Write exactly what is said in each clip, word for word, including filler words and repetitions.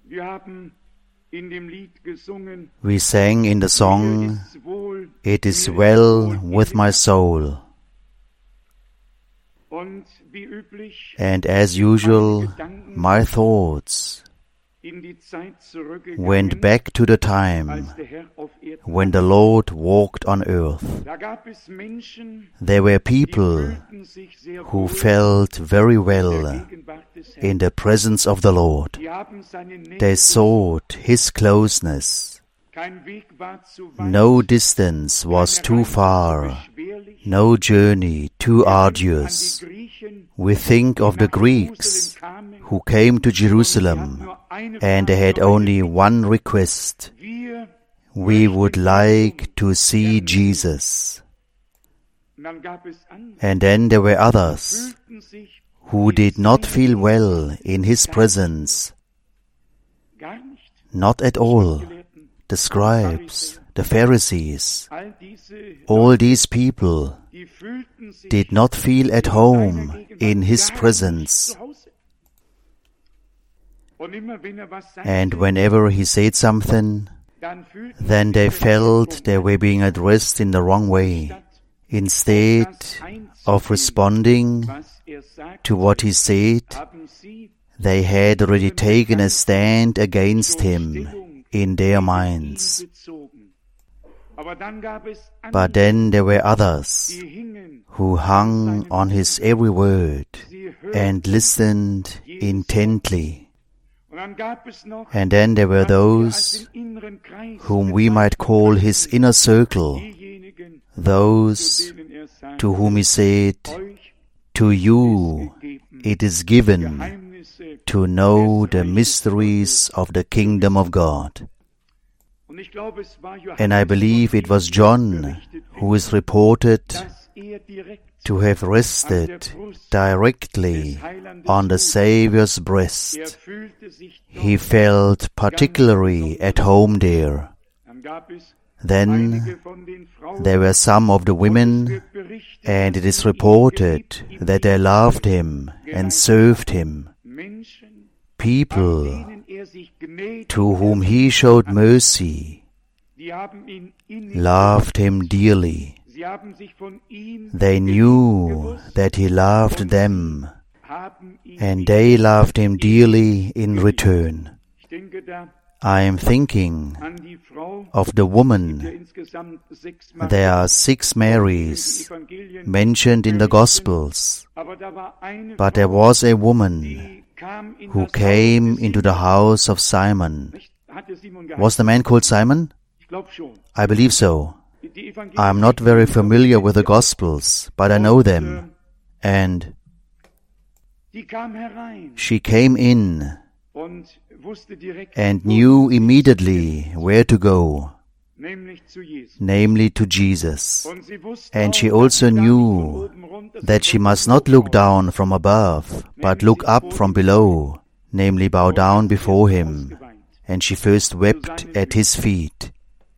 We sang in the song, "It is well with my soul." And as usual, my thoughts went back to the time when the Lord walked on earth. There were people who felt very well in the presence of the Lord. They sought His closeness. No distance was too far, no journey too arduous. We think of the Greeks who came to Jerusalem and they had only one request: we would like to see Jesus. And then there were others who did not feel well in His presence. Not at all. The scribes, the Pharisees, all these people did not feel at home in His presence. And whenever He said something, then they felt they were being addressed in the wrong way. Instead of responding to what He said, they had already taken a stand against Him in their minds. But then there were others who hung on His every word and listened intently. And then there were those whom we might call His inner circle, those to whom He said, "To you it is given to know the mysteries of the kingdom of God." And I believe it was John who is reported to have rested directly on the Saviour's breast. He felt particularly at home there. Then there were some of the women, and it is reported that they loved Him and served Him. People to whom He showed mercy loved Him dearly. They knew that He loved them, and they loved Him dearly in return. I am thinking of the woman. There are six Marys mentioned in the Gospels, but there was a woman who came into the house of Simon. Was the man called Simon? I believe so. I am not very familiar with the Gospels, but I know them. And she came in and knew immediately where to go, namely to Jesus. And she also knew that she must not look down from above, but look up from below, namely bow down before Him. And she first wept at His feet.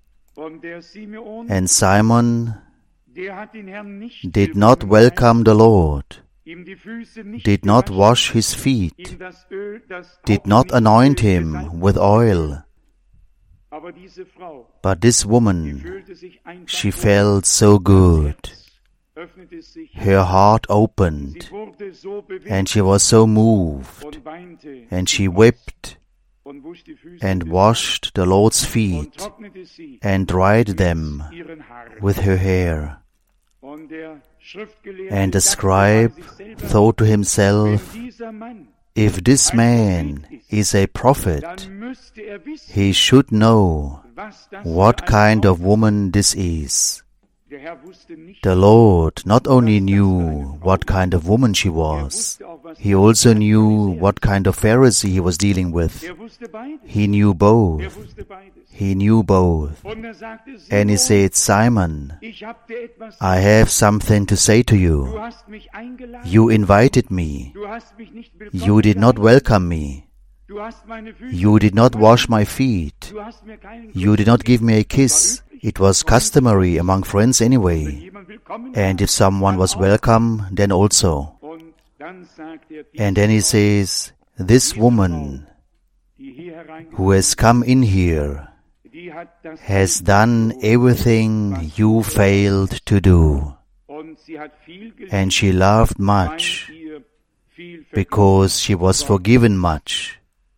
And Simon did not welcome the Lord, did not wash His feet, did not anoint Him with oil. But this woman, she felt so good. Her heart opened, and she was so moved, and she wept and washed the Lord's feet and dried them with her hair. And the scribe thought to himself, if this man is a prophet, he should know what kind of woman this is. The Lord not only knew what kind of woman she was, He also knew what kind of Pharisee He was dealing with. He knew both. He knew both. And He said, Simon, I have something to say to you. You invited me. You did not welcome me. You did not wash my feet. You did not give me a kiss. It was customary among friends anyway. And if someone was welcome, then also. And then He says, this woman, who has come in here has done everything you failed to do. And she loved much because she was forgiven much.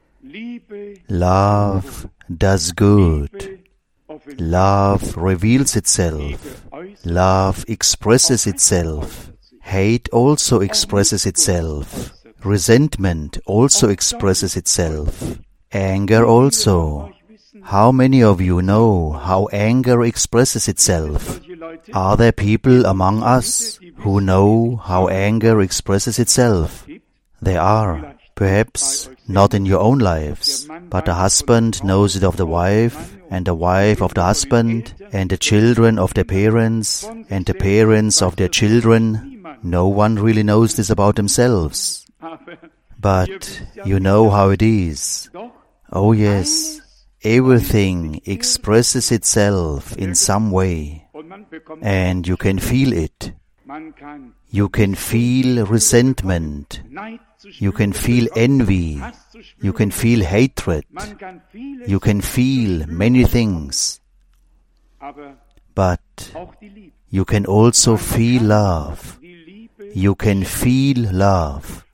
Love does good. Love reveals itself. Love expresses itself. Hate also expresses itself. Resentment also expresses itself. Anger also. How many of you know how anger expresses itself? Are there people among us who know how anger expresses itself? There are. Perhaps not in your own lives, but the husband knows it of the wife, and the wife of the husband, and the children of their parents, and the parents of their children. No one really knows this about themselves. But you know how it is. Oh yes, everything expresses itself in some way, and you can feel it. You can feel resentment. You can feel envy. You can feel hatred. You can feel many things. But you can also feel love. You can feel love.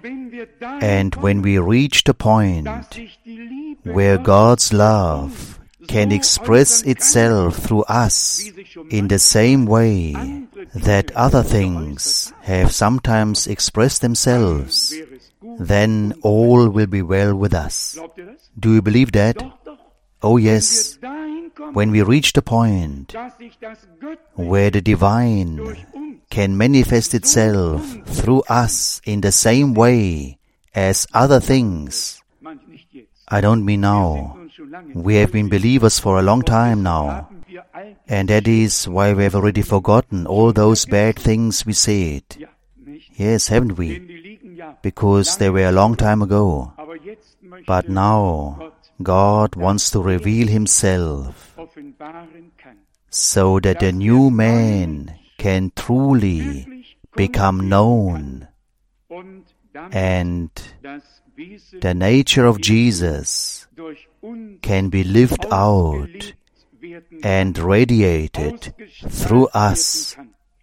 And when we reach the point where God's love can express itself through us in the same way that other things have sometimes expressed themselves, then all will be well with us. Do you believe that? Oh yes. When we reach the point where the divine can manifest itself through us in the same way as other things. I don't mean now. We have been believers for a long time now. And that is why we have already forgotten all those bad things we said. Yes, haven't we? Because they were a long time ago. But now God wants to reveal Himself so that the new man can truly become known, and the nature of Jesus can be lived out and radiated through us.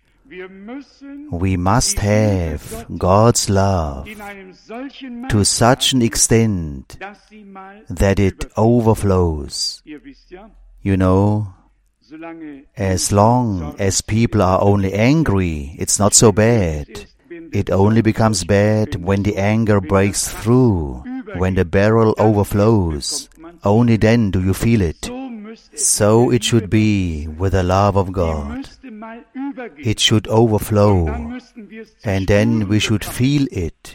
We must have God's love to such an extent that it overflows. You know, as long as people are only angry, it's not so bad. It only becomes bad when the anger breaks through, when the barrel overflows. Only then do you feel it. So it should be with the love of God. It should overflow, and then we should feel it.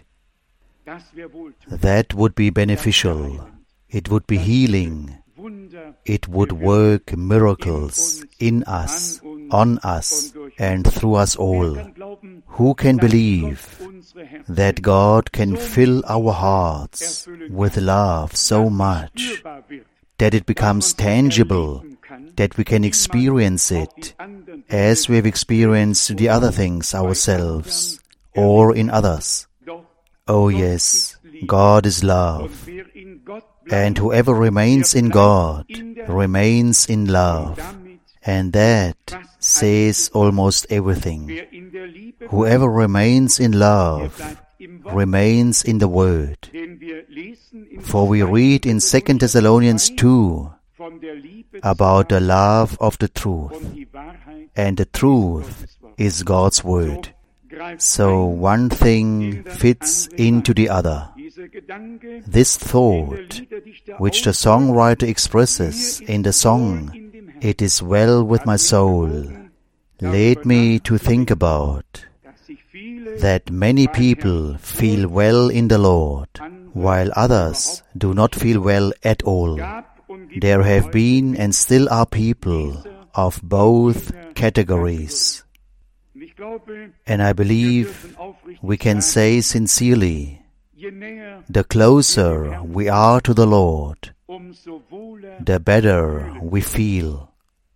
That would be beneficial. It would be healing. It would work miracles in us, on us, and through us all. Who can believe that God can fill our hearts with love so much that it becomes tangible, that we can experience it as we have experienced the other things ourselves or in others? Oh yes, God is love. And whoever remains in God remains in love. And that says almost everything. Whoever remains in love remains in the Word. For we read in Second Thessalonians two about the love of the truth. And the truth is God's Word. So one thing fits into the other. This thought, which the songwriter expresses in the song, "It is well with my soul," led me to think about that many people feel well in the Lord, while others do not feel well at all. There have been and still are people of both categories. And I believe we can say sincerely, the closer we are to the Lord, the better we feel.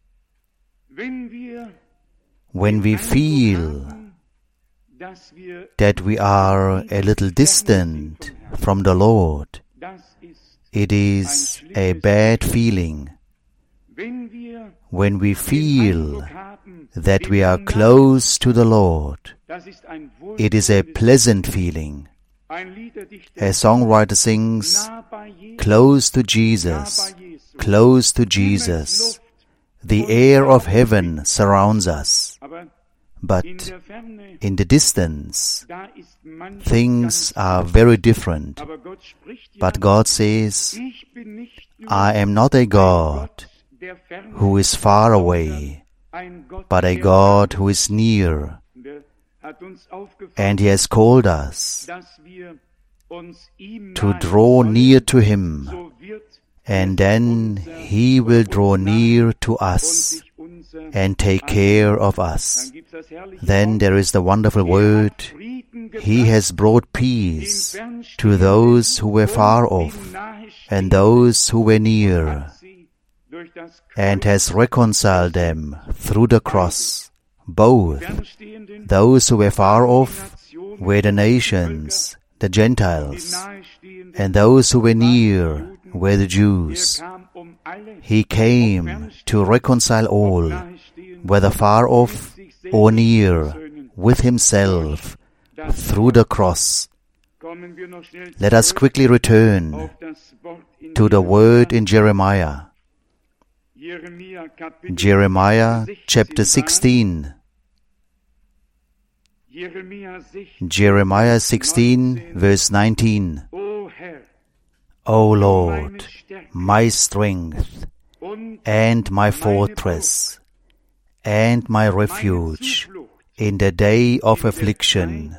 When we feel that we are a little distant from the Lord, It is a bad feeling when we feel that we are close to the Lord. It is a pleasant feeling. A songwriter sings, "Close to Jesus, close to Jesus. The air of heaven surrounds us." But in the distance, things are very different. But God says, "I am not a God who is far away, but a God who is near." And He has called us to draw near to Him, and then He will draw near to us and take care of us. Then there is the wonderful word, "He has brought peace to those who were far off and those who were near, and has reconciled them through the cross." Both those who were far off were the nations, the Gentiles, and those who were near were the Jews. He came to reconcile all, whether far off or near, with Himself through the cross. Let us quickly return to the word in Jeremiah. Jeremiah chapter sixteen. Jeremiah sixteen, verse nineteen. O Lord, my strength and my fortress and my refuge in the day of affliction.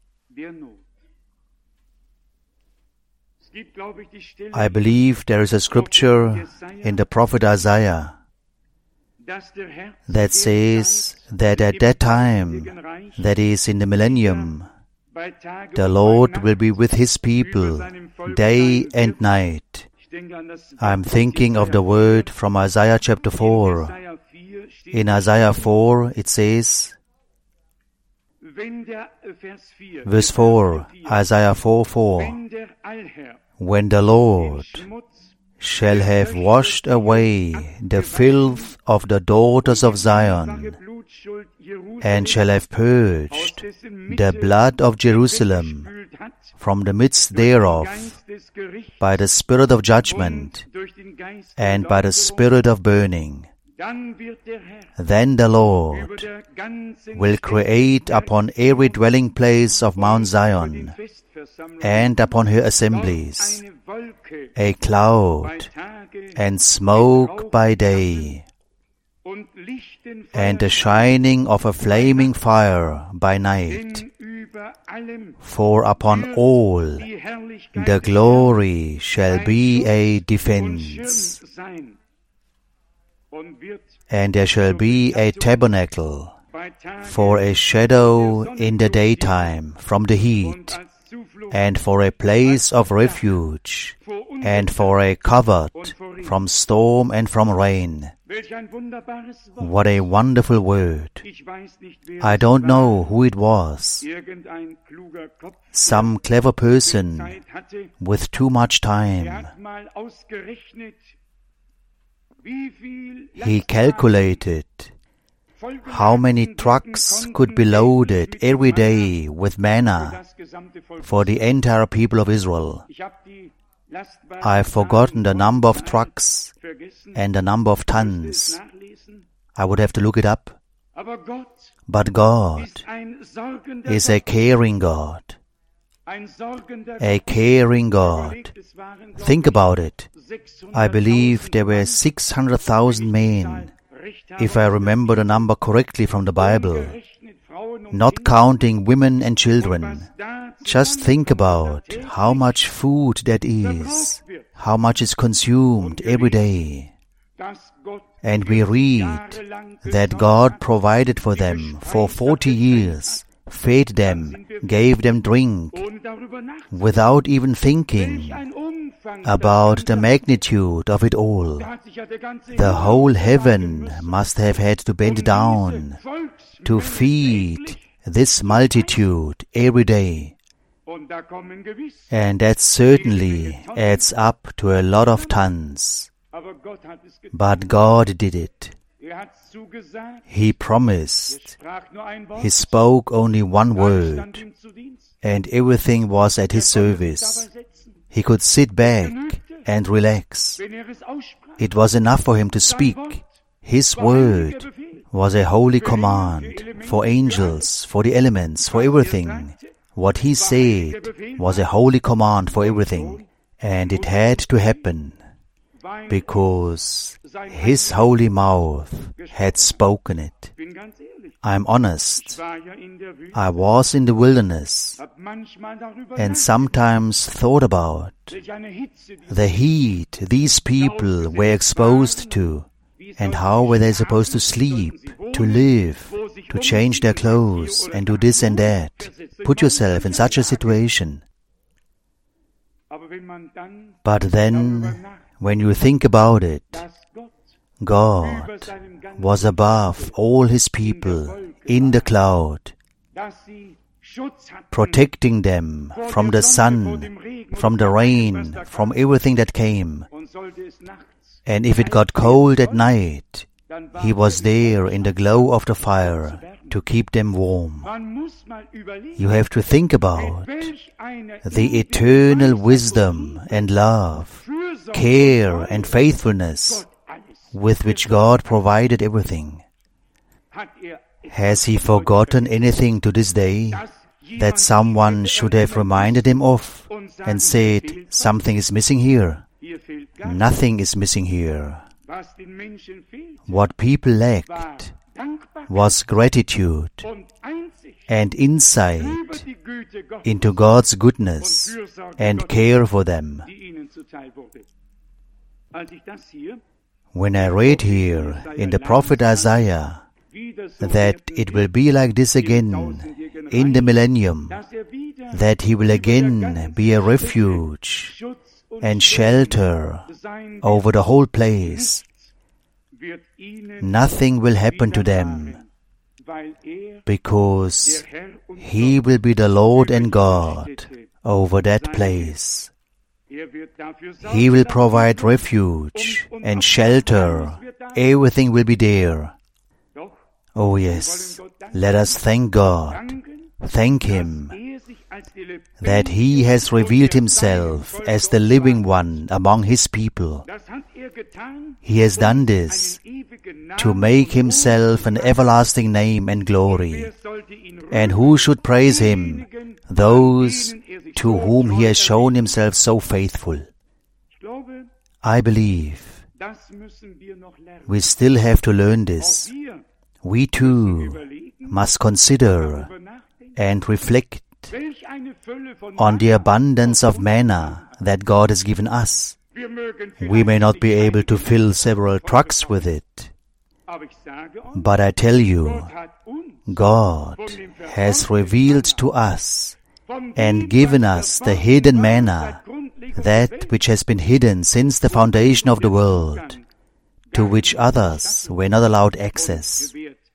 I believe there is a scripture in the prophet Isaiah that says that at that time, that is in the millennium, the Lord will be with His people day and night. I'm thinking of the word from Isaiah chapter four. In Isaiah four it says, verse four, Isaiah four four, "When the Lord shall have washed away the filth of the daughters of Zion, and shall have purged the blood of Jerusalem from the midst thereof by the spirit of judgment and by the spirit of burning, then the Lord will create upon every dwelling place of Mount Zion and upon her assemblies a cloud and smoke by day, and the shining of a flaming fire by night. For upon all the glory shall be a defense, and there shall be a tabernacle for a shadow in the daytime from the heat, and for a place of refuge, and for a covert from storm and from rain." What a wonderful word. I don't know who it was. Some clever person with too much time. He calculated how many trucks could be loaded every day with manna for the entire people of Israel. I've forgotten the number of trucks and the number of tons. I would have to look it up. But God is a caring God. A caring God. Think about it. I believe there were six hundred thousand men, if I remember the number correctly from the Bible, not counting women and children. Just think about how much food that is, how much is consumed every day. And we read that God provided for them for forty years, fed them, gave them drink, without even thinking about the magnitude of it all. The whole heaven must have had to bend down to feed this multitude every day. And that certainly adds up to a lot of tons. But God did it. He promised. He spoke only one word, and everything was at His service. He could sit back and relax. It was enough for Him to speak. His word was a holy command for angels, for the elements, for everything. What He said was a holy command for everything, and it had to happen because His holy mouth had spoken it. I'm honest. I was in the wilderness and sometimes thought about the heat these people were exposed to, and how were they supposed to sleep, to live, to change their clothes and do this and that. Put yourself in such a situation. But then, when you think about it, God was above all His people in the cloud, protecting them from the sun, from the rain, from everything that came. And if it got cold at night, He was there in the glow of the fire to keep them warm. You have to think about the eternal wisdom and love, care and faithfulness with which God provided everything. Has He forgotten anything to this day that someone should have reminded Him of and said, something is missing here? Nothing is missing here. What people lacked was gratitude and insight into God's goodness and care for them. When I read here in the prophet Isaiah that it will be like this again in the millennium, that He will again be a refuge and shelter over the whole place, nothing will happen to them, because He will be the Lord and God over that place. He will provide refuge and shelter. Everything will be there. Oh yes, let us thank God. Thank Him that He has revealed Himself as the living one among His people. He has done this to make Himself an everlasting name and glory. And who should praise Him? Those to whom He has shown Himself so faithful. I believe we still have to learn this. We too must consider and reflect on the abundance of manna that God has given us. We may not be able to fill several trucks with it, but I tell you, God has revealed to us and given us the hidden manna, that which has been hidden since the foundation of the world, to which others were not allowed access.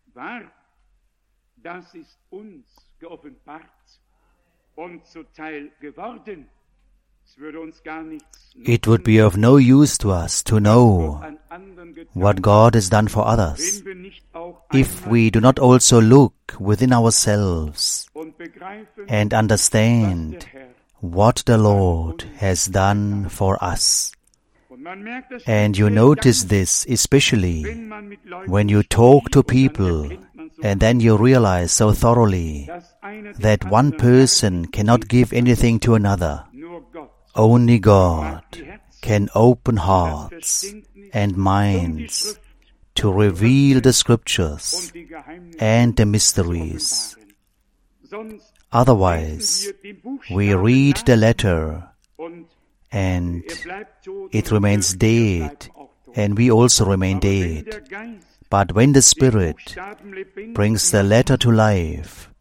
It would be of no use to us to know what God has done for others if we do not also look within ourselves and understand what the Lord has done for us. And you notice this especially when you talk to people, and then you realize so thoroughly that one person cannot give anything to another. Only God can open hearts and minds to reveal the Scriptures and the mysteries. Otherwise, we read the letter and it remains dead, and we also remain dead. But when the Spirit brings the letter to life,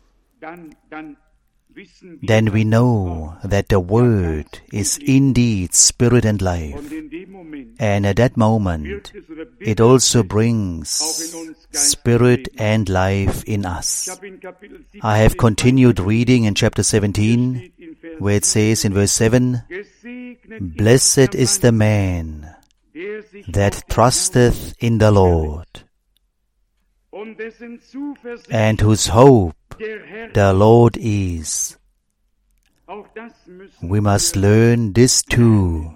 then we know that the Word is indeed Spirit and life. And at that moment, it also brings Spirit and life in us. I have continued reading in chapter seventeen, where it says in verse seven, Blessed is the man that trusteth in the Lord, and whose hope the Lord is. We must learn this too,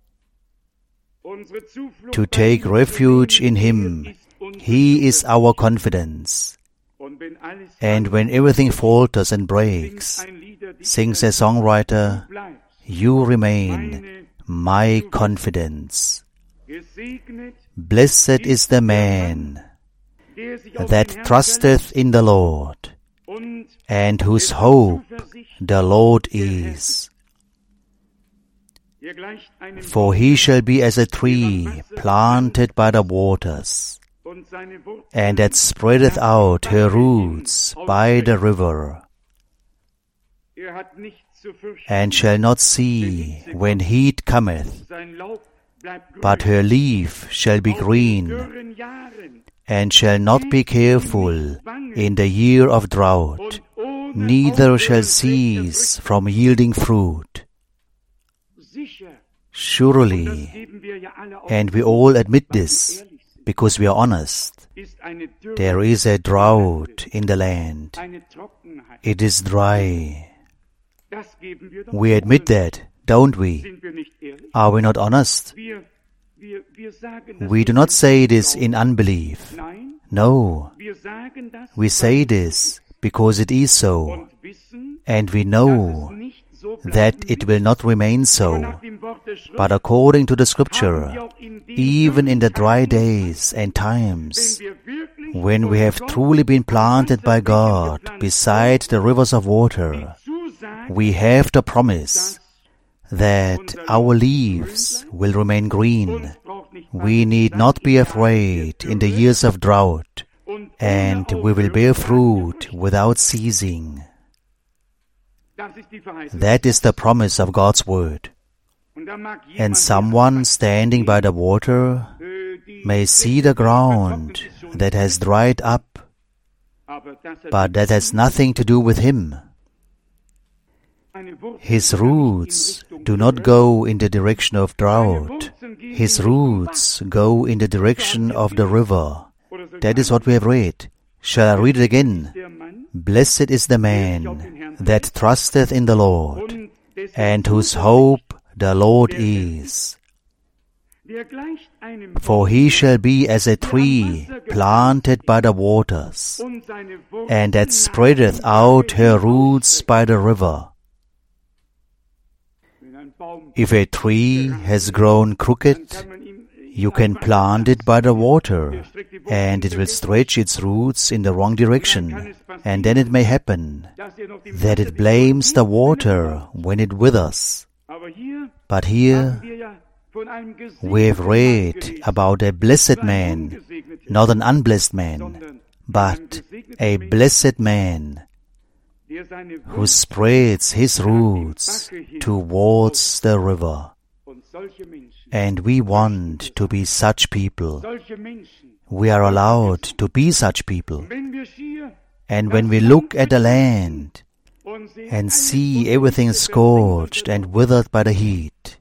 to take refuge in Him. He is our confidence. And when everything falters and breaks, sings a songwriter, you remain my confidence. Blessed is the man that trusteth in the Lord, and whose hope the Lord is. For he shall be as a tree planted by the waters, and that spreadeth out her roots by the river, and shall not see when heat cometh, but her leaf shall be green, and shall not be careful in the year of drought, neither shall cease from yielding fruit. Surely, and we all admit this, because we are honest, there is a drought in the land. It is dry. We admit that, don't we? Are we not honest? We do not say this in unbelief. No, we say this because it is so, and we know that it will not remain so. But according to the Scripture, even in the dry days and times, when we have truly been planted by God beside the rivers of water, we have the promise that our leaves will remain green. We need not be afraid in the years of drought, and we will bear fruit without ceasing. That is the promise of God's Word. And someone standing by the water may see the ground that has dried up, but that has nothing to do with him. His roots do not go in the direction of drought. His roots go in the direction of the river. That is what we have read. Shall I read it again? Blessed is the man that trusteth in the Lord, and whose hope the Lord is. For he shall be as a tree planted by the waters, and that spreadeth out her roots by the river. If a tree has grown crooked, you can plant it by the water, and it will stretch its roots in the wrong direction, and then it may happen that it blames the water when it withers. But here we have read about a blessed man, not an unblessed man, but a blessed man who spreads his roots towards the river. And we want to be such people. We are allowed to be such people. And when we look at the land and see everything scorched and withered by the heat,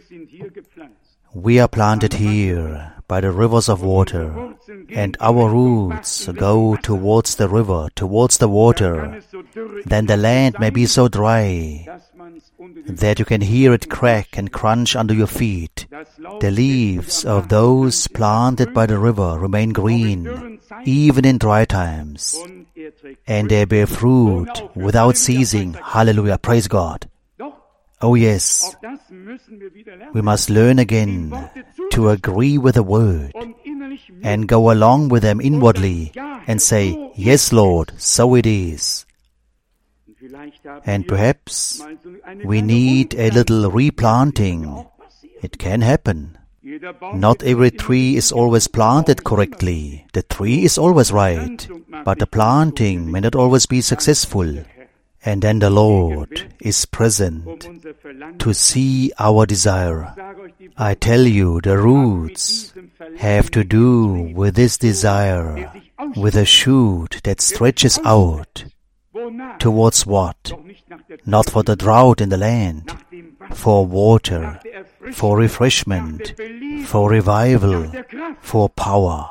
we are planted here by the rivers of water, and our roots go towards the river, towards the water. Then the land may be so dry that you can hear it crack and crunch under your feet. The leaves of those planted by the river remain green, even in dry times, and they bear fruit without ceasing. Hallelujah, praise God. Oh yes, we must learn again to agree with the Word and go along with them inwardly and say, yes, Lord, so it is. And perhaps we need a little replanting. It can happen. Not every tree is always planted correctly. The tree is always right, but the planting may not always be successful. And then the Lord is present to see our desire. I tell you, the roots have to do with this desire with a shoot that stretches out. Towards what? Not for the drought in the land, for water, for refreshment, for revival, for power.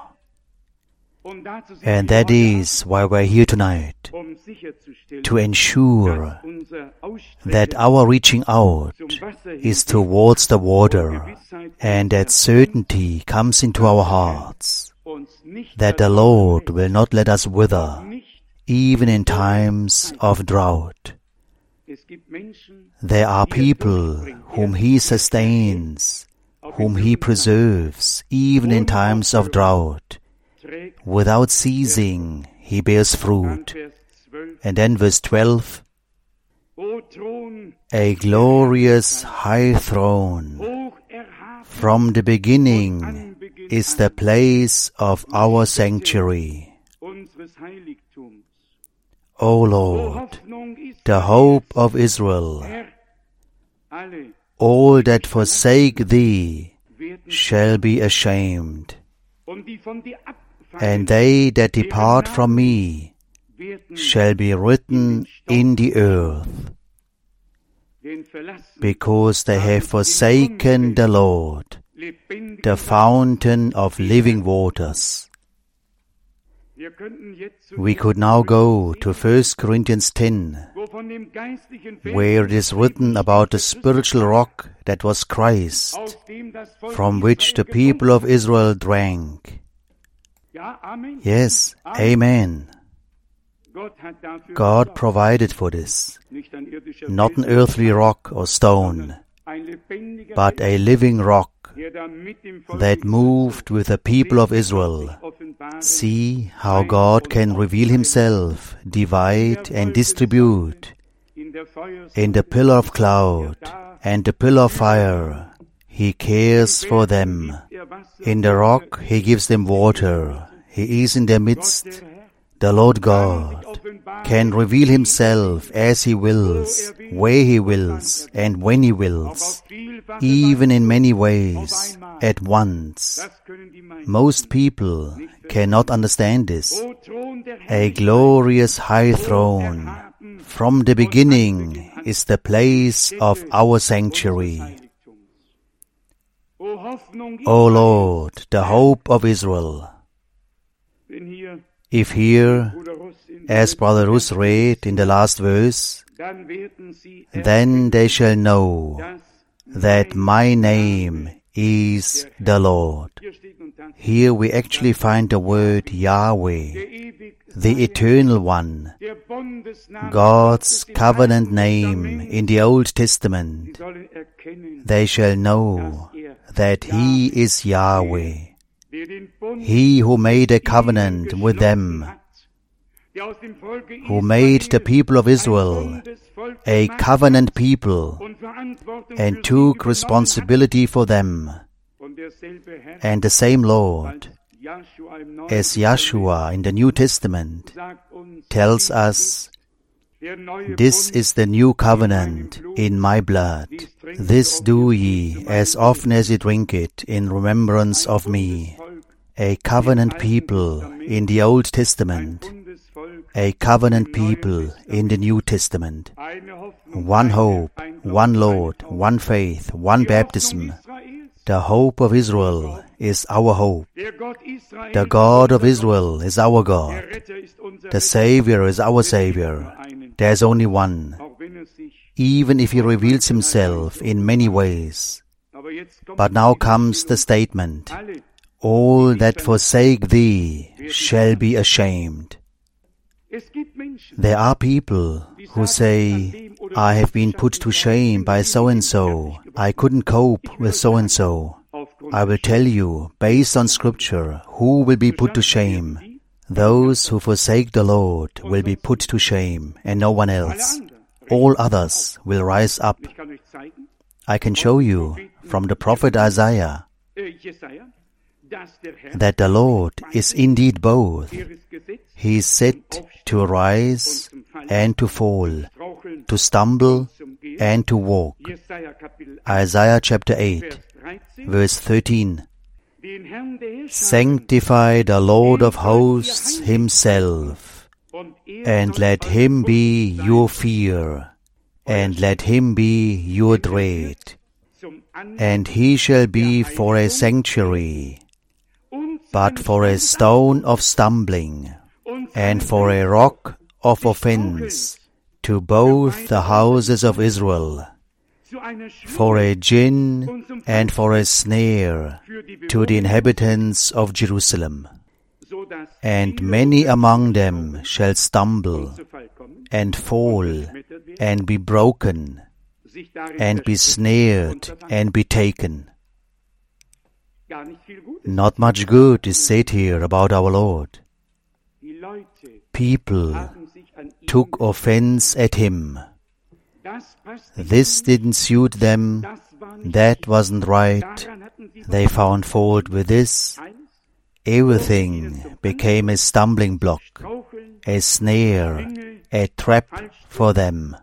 And that is why we're here tonight, to ensure that our reaching out is towards the water, and that certainty comes into our hearts, that the Lord will not let us wither, even in times of drought. There are people whom He sustains, whom He preserves, even in times of drought. Without ceasing, He bears fruit. And then verse twelve, a glorious high throne, from the beginning is the place of our sanctuary. O Lord, the hope of Israel, all that forsake Thee shall be ashamed, and they that depart from me shall be written in the earth, because they have forsaken the Lord, the fountain of living waters. We could now go to First Corinthians ten, where it is written about the spiritual rock that was Christ, from which the people of Israel drank. Yes, amen. God provided for this, not an earthly rock or stone, but a living rock that moved with the people of Israel. See how God can reveal Himself, divide and distribute. In the pillar of cloud and the pillar of fire, He cares for them. In the rock, He gives them water. He is in their midst. The Lord God can reveal Himself as He wills, where He wills, and when He wills, even in many ways, at once. Most people cannot understand this. A glorious high throne, from the beginning, is the place of our sanctuary. O Lord, the hope of Israel. If here, as Brother Russ read in the last verse, then they shall know that my name is the Lord. Here we actually find the word Yahweh, the Eternal One, God's covenant name in the Old Testament. They shall know that He is Yahweh, He who made a covenant with them, who made the people of Israel a covenant people and took responsibility for them. And the same Lord, as Yeshua in the New Testament, tells us, this is the new covenant in my blood. This do ye as often as ye drink it in remembrance of me. A covenant people in the Old Testament, a covenant people in the New Testament. One hope, one Lord, one faith, one baptism. The hope of Israel is our hope. The God of Israel is our God. The Savior is our Savior. There is only one, even if He reveals Himself in many ways. But now comes the statement, all that forsake Thee shall be ashamed. There are people who say, I have been put to shame by so-and-so. I couldn't cope with so-and-so. I will tell you, based on Scripture, who will be put to shame. Those who forsake the Lord will be put to shame, and no one else. All others will rise up. I can show you from the prophet Isaiah that the Lord is indeed both. He is set to rise and to fall, to stumble and to walk. Isaiah chapter eight, verse thirteen. Sanctify the Lord of hosts himself, and let him be your fear, and let him be your dread. And he shall be for a sanctuary, but for a stone of stumbling, and for a rock of offense to both the houses of Israel, for a gin and for a snare to the inhabitants of Jerusalem. And many among them shall stumble, and fall, and be broken, and be snared, and be taken. Not much good is said here about our Lord. People took offense at him. This didn't suit them, that wasn't right, they found fault with this. Everything became a stumbling block, a snare, a trap for them.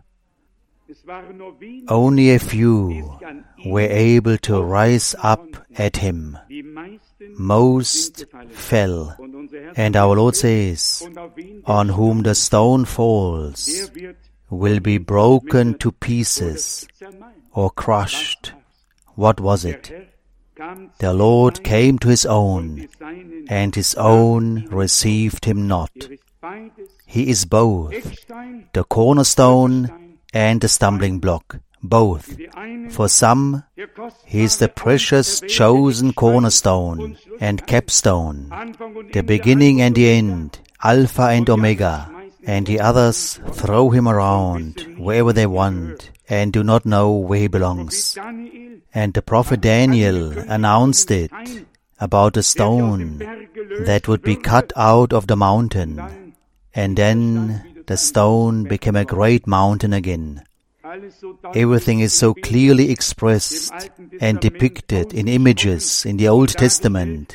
Only a few were able to rise up at him. Most fell. And our Lord says, on whom the stone falls will be broken to pieces or crushed. What was it? The Lord came to his own, and his own received him not. He is both the cornerstone and the stumbling block, both. For some, he is the precious chosen cornerstone and capstone, the beginning and the end, Alpha and Omega, and the others throw him around wherever they want and do not know where he belongs. And the prophet Daniel announced it about a stone that would be cut out of the mountain, and then the stone became a great mountain again. Everything is so clearly expressed and depicted in images in the Old Testament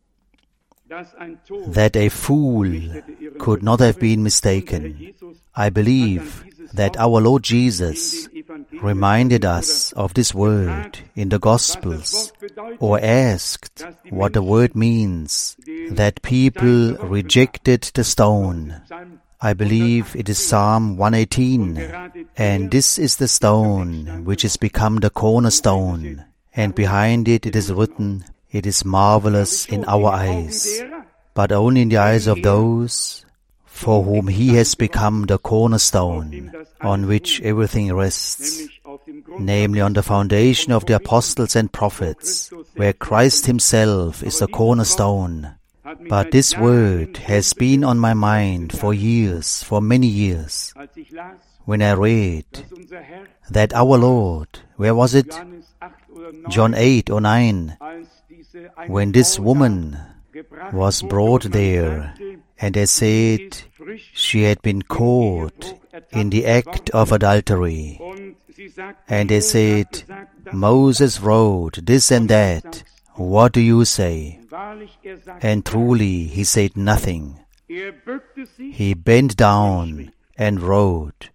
that a fool could not have been mistaken. I believe that our Lord Jesus reminded us of this word in the Gospels, or asked what the word means, that people rejected the stone. I believe it is Psalm one eighteen, and this is the stone which is become the cornerstone, and behind it it is written, it is marvelous in our eyes, but only in the eyes of those for whom he has become the cornerstone, on which everything rests, namely on the foundation of the apostles and prophets, where Christ himself is the cornerstone. But this word has been on my mind for years, for many years, when I read that our Lord, where was it? John eight or nine, when this woman was brought there, and they said she had been caught in the act of adultery. And they said, Moses wrote this and that, what do you say? And truly he said nothing. He bent down and wrote.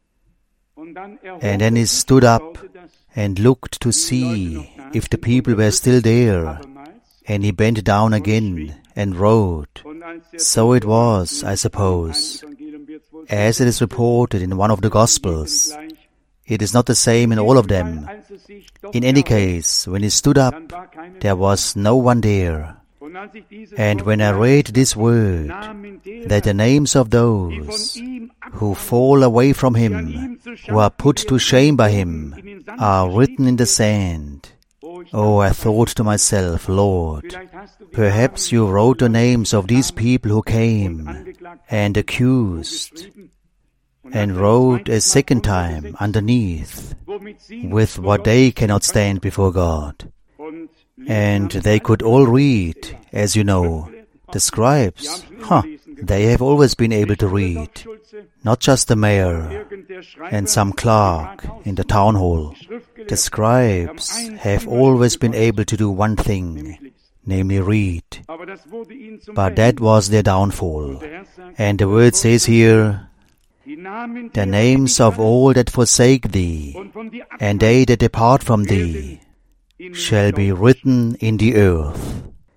And then he stood up and looked to see if the people were still there. And he bent down again and wrote. So it was, I suppose, as it is reported in one of the Gospels. It is not the same in all of them. In any case, when he stood up, there was no one there. And when I read this word, that the names of those who fall away from him, who are put to shame by him, are written in the sand, oh, I thought to myself, Lord, perhaps you wrote the names of these people who came and accused, and wrote a second time underneath with what they cannot stand before God. And they could all read, as you know. The scribes, huh, they have always been able to read. Not just the mayor and some clerk in the town hall. The scribes have always been able to do one thing, namely read. But that was their downfall. And the word says here, the names of all that forsake thee, and they that depart from thee, shall be written in the earth.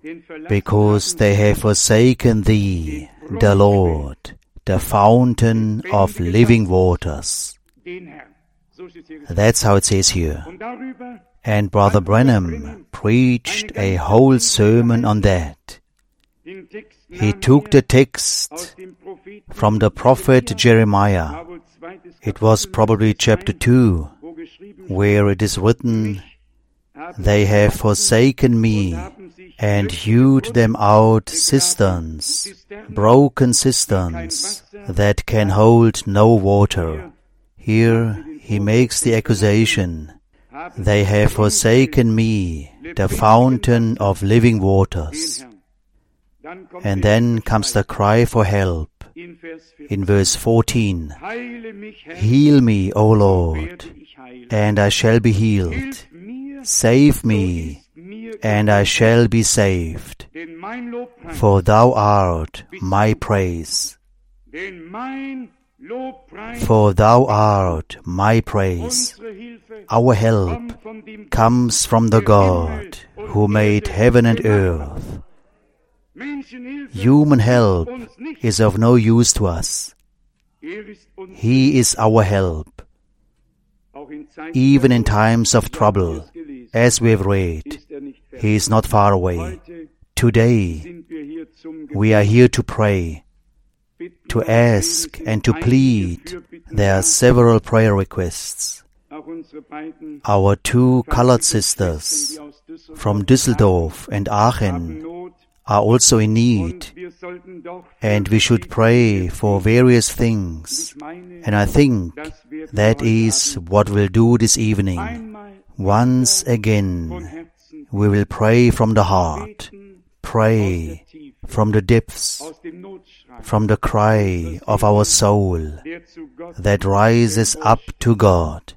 because they have forsaken thee, the Lord, the fountain of living waters. That's how it says here. And Brother Branham preached a whole sermon on that. He took the text from the prophet Jeremiah. It was probably chapter two, where it is written, "They have forsaken me and hewed them out cisterns, broken cisterns, that can hold no water." Here he makes the accusation, "They have forsaken me, the fountain of living waters." And then comes the cry for help. In verse fourteen, "Heal me, O Lord, and I shall be healed. Save me, and I shall be saved. For thou art my praise." For thou art my praise. Our help comes from the God who made heaven and earth. Human help is of no use to us. He is our help. Even in times of trouble, as we have read, He is not far away. Today, we are here to pray, to ask and to plead. There are several prayer requests. Our two colored sisters from Düsseldorf and Aachen are also in need, and we should pray for various things. And I think that is what we'll do this evening. Once again, we will pray from the heart, pray from the depths, from the cry of our soul that rises up to God.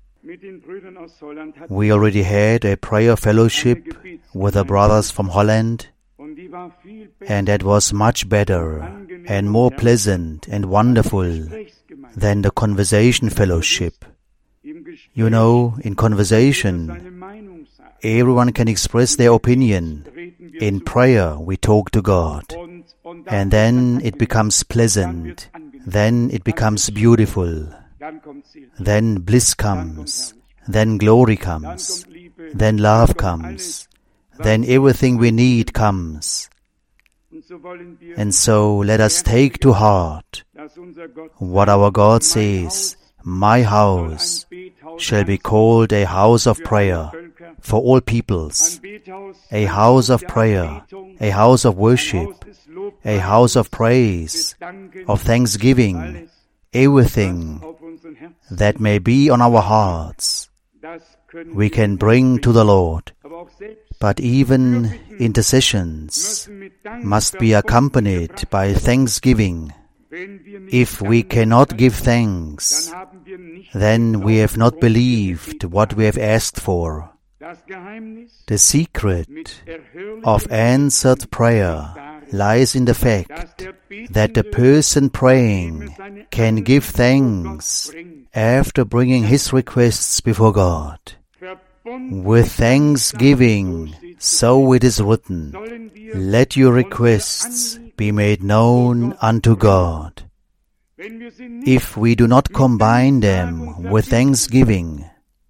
We already had a prayer fellowship with the brothers from Holland, and that was much better and more pleasant and wonderful than the conversation fellowship. You know, in conversation, everyone can express their opinion. In prayer, we talk to God. And then it becomes pleasant. Then it becomes beautiful. Then bliss comes. Then glory comes. Then love comes. Then everything we need comes. And so let us take to heart what our God says, "My house shall be called a house of prayer for all peoples," a house of prayer, a house of worship, a house of praise, of thanksgiving, everything that may be on our hearts, we can bring to the Lord. But even intercessions must be accompanied by thanksgiving. If we cannot give thanks, then we have not believed what we have asked for. The secret of answered prayer lies in the fact that the person praying can give thanks after bringing his requests before God. With thanksgiving, so it is written, "Let your requests be made known unto God." If we do not combine them with thanksgiving,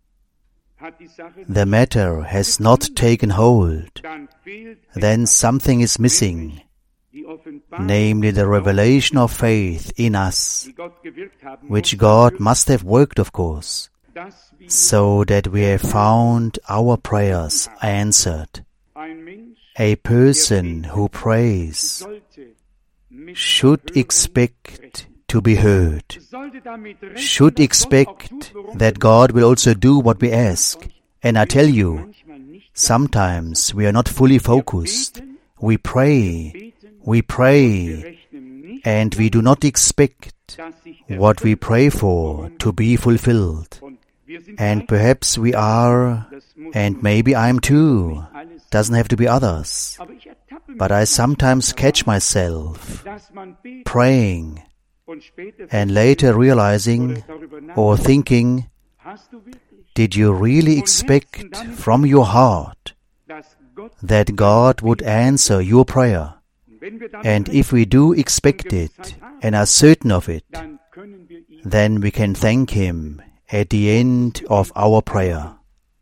the matter has not taken hold. Then something is missing, namely the revelation of faith in us, which God must have worked, of course, so that we have found our prayers answered. A person who prays should expect to be heard, should expect that God will also do what we ask. And I tell you, sometimes we are not fully focused. We pray, we pray, and we do not expect what we pray for to be fulfilled. And perhaps we are, and maybe I am too. Doesn't have to be others. But I sometimes catch myself praying and later realizing or thinking, did you really expect from your heart that God would answer your prayer. And if we do expect it and are certain of it, then we can thank Him at the end of our prayer.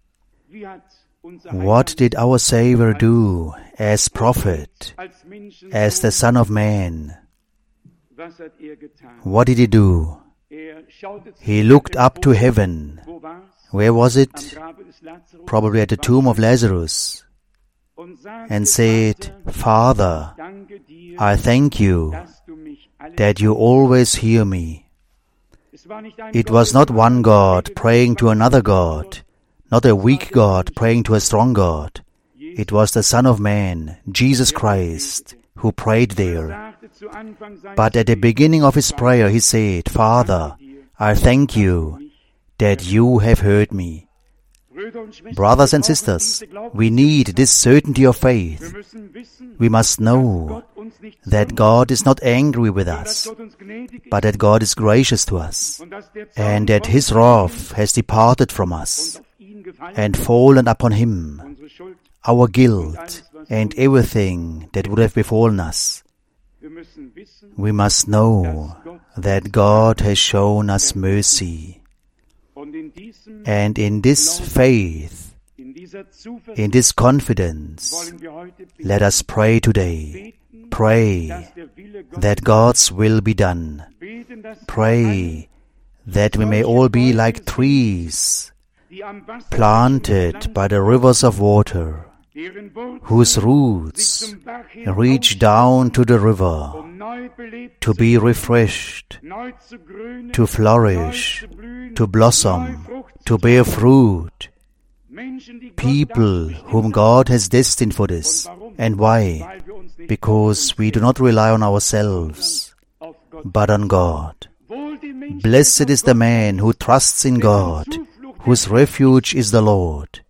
What did our Savior do as prophet, as the Son of Man? What did He do? He looked up to heaven. Where was it? Probably at the tomb of Lazarus. And said, Father, I thank you that you always hear me. It was not one God praying to another God, not a weak God praying to a strong God. It was the Son of Man, Jesus Christ, who prayed there. But at the beginning of His prayer He said, Father, I thank you that you have heard me. Brothers and sisters, we need this certainty of faith. We must know that God is not angry with us, but that God is gracious to us, and that His wrath has departed from us and fallen upon Him, our guilt and everything that would have befallen us. We must know that God has shown us mercy. And in this faith, in this confidence, let us pray today. Pray that God's will be done. Pray that we may all be like trees planted by the rivers of water, whose roots reach down to the river, to be refreshed, to flourish, to blossom, to bear fruit. People whom God has destined for this. And why? Because we do not rely on ourselves, but on God. Blessed is the man who trusts in God, whose refuge is the Lord.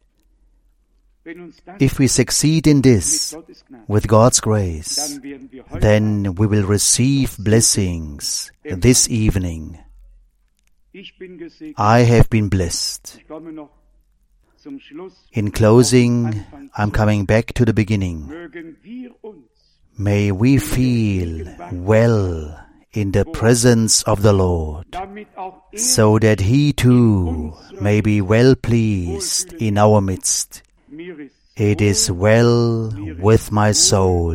If we succeed in this, with God's grace, then we will receive blessings this evening. I have been blessed. In closing, I'm coming back to the beginning. May we feel well in the presence of the Lord, so that He too may be well pleased in our midst. It is well with my soul.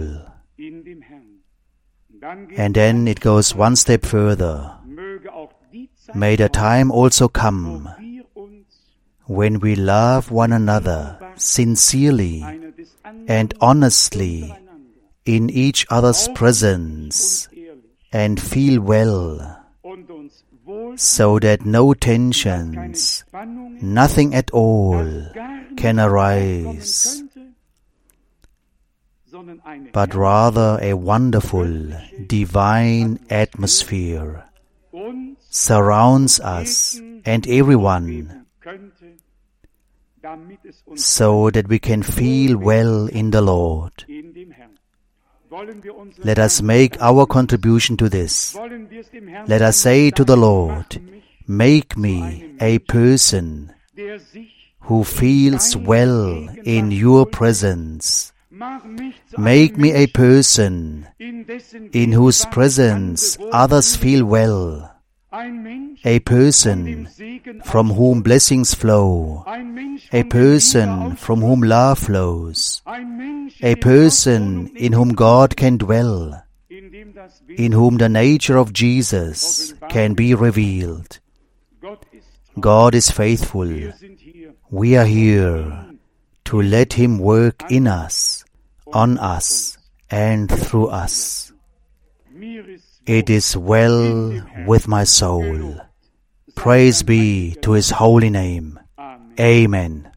And then it goes one step further. May the time also come when we love one another sincerely and honestly in each other's presence and feel well, so that no tensions, nothing at all can arise, but rather a wonderful, divine atmosphere surrounds us and everyone, so that we can feel well in the Lord. Let us make our contribution to this. Let us say to the Lord, make me a person who feels well in your presence. Make me a person in whose presence others feel well. A person from whom blessings flow. A person from whom love flows. A person in whom God can dwell. In whom the nature of Jesus can be revealed. God is faithful. We are here to let Him work in us, on us, and through us. It is well with my soul. Praise be to His holy name. Amen.